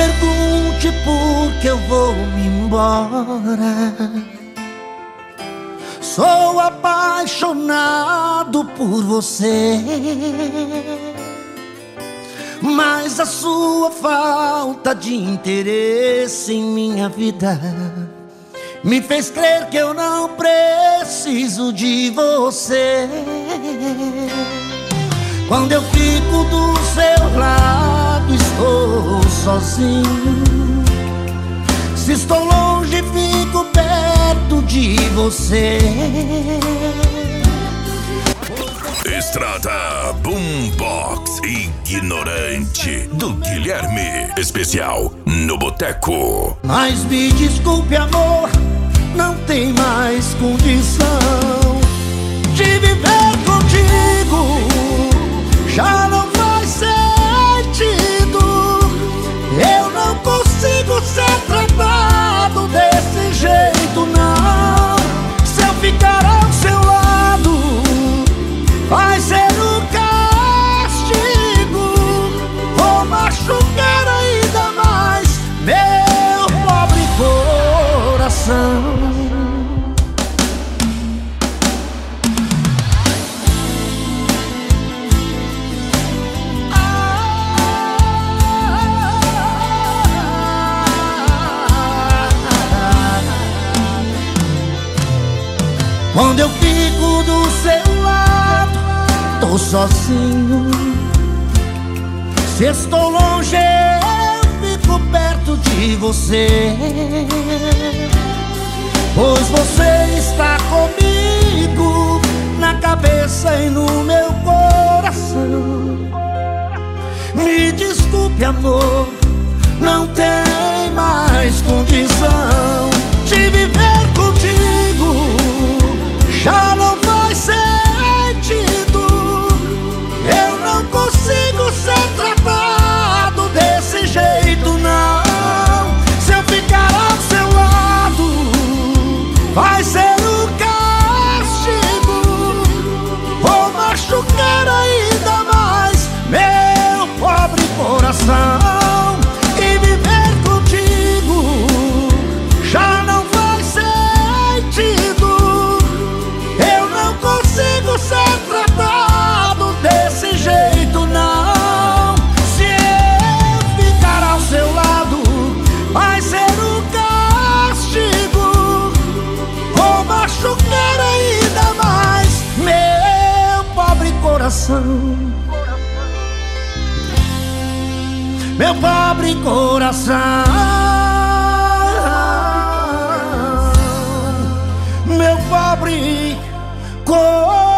pergunte por que eu vou me embora. Sou apaixonado por você, mas a sua falta de interesse em minha vida me fez crer que eu não preciso de você. Quando eu fico do seu lado, estou sozinho. Se estou longe, fico perto de você. Estrada Boombox Ignorante do Guilherme, especial no Boteco. Mas me desculpe, amor, não tem mais condição de viver contigo. Já não faz sentido. Eu não consigo ser tratado desse jeito, não. Se eu ficar ao seu lado, vai ser um castigo. Vou machucar ainda mais meu pobre coração. Quando eu fico do seu lado, tô sozinho. Se estou longe, eu fico perto de você, pois você está comigo na cabeça e no meu coração. Me desculpe, amor, não tem mais condição de viver contigo. Já não faz sentido. Eu não consigo ser tratado desse jeito, não. Se eu ficar ao seu lado, vai ser um castigo. Vou machucar ainda mais meu pobre coração. E viver contigo já não faz sentido. Ser tratado desse jeito, não. Se eu ficar ao seu lado, vai ser um castigo. Vou machucar ainda mais meu pobre coração. Meu pobre coração. Meu pobre coração.